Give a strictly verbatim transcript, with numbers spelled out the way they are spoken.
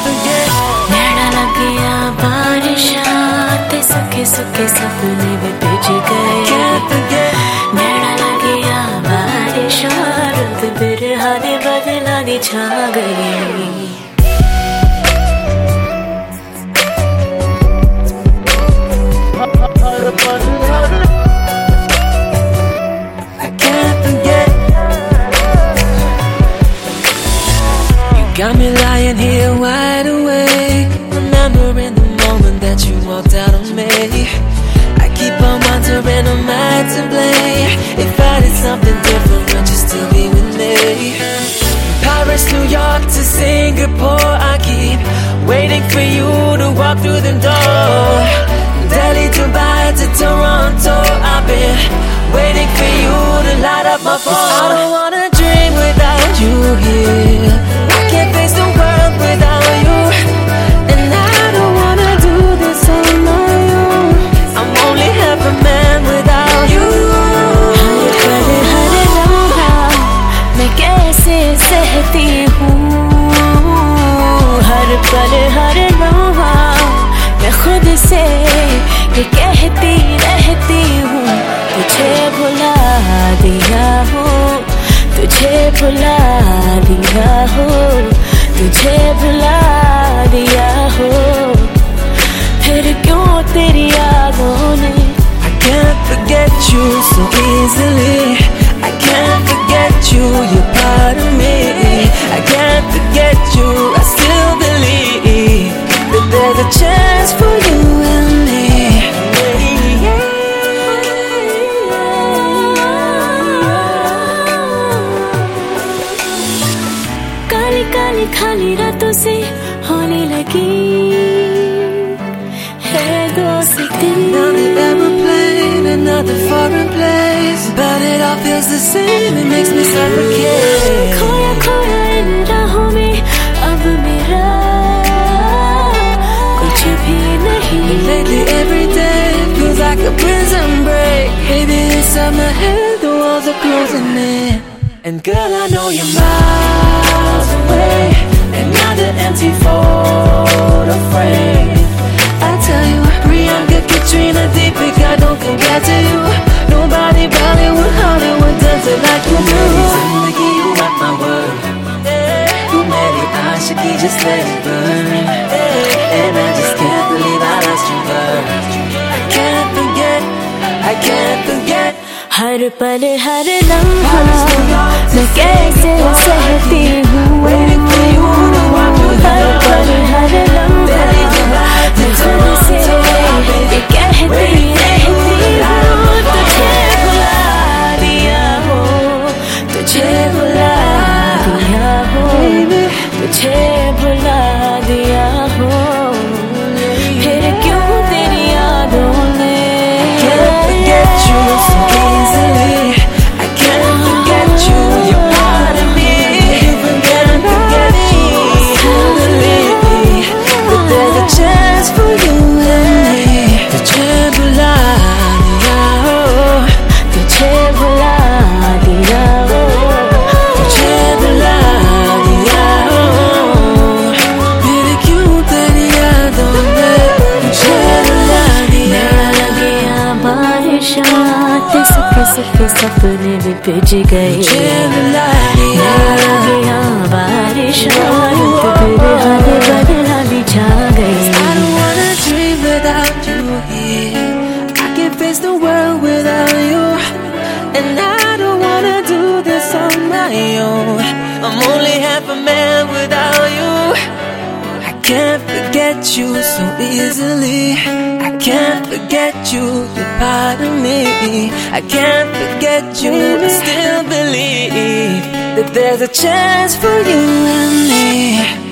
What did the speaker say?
forget. नैना लगिया बारिशां ते सुखे सुखे सपने में भिज गए. Can't forget. नैना लगिया बारिशां रुत बिरहा ने बदला दी छा गई. Got me lying here wide awake, remembering the moment that you walked out on me. I keep on wondering, am I to blame? If I did something different, would you still be with me? Paris, New York to Singapore, I keep waiting for you to walk through the door. Delhi, Dubai to Toronto, I've been waiting for you to light up my phone. I don't wanna dream without you here. Can't face the world without you, and I don't wanna do this on my own. I'm only half a man without you. हर पल हर लम्हा मैं कैसे सहती हूँ. हर पल हर लम्हा मैं खुद से ये कहती रहती हूँ. तुझे भुला दिया हूँ, तुझे भुला दिया हो, तुझे भुला दिया हो. फिर क्यों तेरी यादों ने. I can't forget you so easily. I can't forget you, you're part of me. I can't forget you, I still believe that there's a chance for you and me. Kali Kali खाली रातों से होने लगी है दोस्ती. Another aeroplane, another foreign place, but it all feels the same, it makes me suffocate. खोया खोया इन राहों में अब मेरा कुछ भी नहीं. Lately every day feels like a prison break. Maybe inside my head the walls are closing in. And girl, I know you're miles away, another empty photo frame. I tell you, Priyanka, Katrina, Deepika don't compare to you. Nobody Bollywood, Hollywood does it like you do. Zindagi, you rock my world. You made it, Ashiki, just let it burn. And I just can't believe I lost you, girl. I can't forget, I can't forget. हर पल हर लम्हा मैं कैसे सहती हूँ. हर पल हर लम्हा मैं खुद से ये कहती रहती हूँ. तुझे भुला दिया हो, तुझे भुला दिया हो, तुझे भुला दिया हो. फिर क्यों तेरी यादों ने. Can't forget you so easily. I can't forget you, you're part of me. Can't forget you, still believe that there's a chance for you and me. तुझे भुला दिया हो, तुझे भुला दिया हो, तुझे भुला दिया हो. फिर क्यों तेरी यादों ने मुझे भुला दिया. नैना लगिया बारिशां ते सुखे सुखे सपने में भिज गए. मुझे भुला दिया. नैना लगिया बारिशां रुत बिरहा ने बदला दी छा गई. I don't wanna dream without you here. I can't face the world without you, and I don't wanna do this on my own. I'm only half a man without you. I can't forget you so easily. I can't forget you, you're part of me. I can't forget you, I still believe that there's a chance for you and me.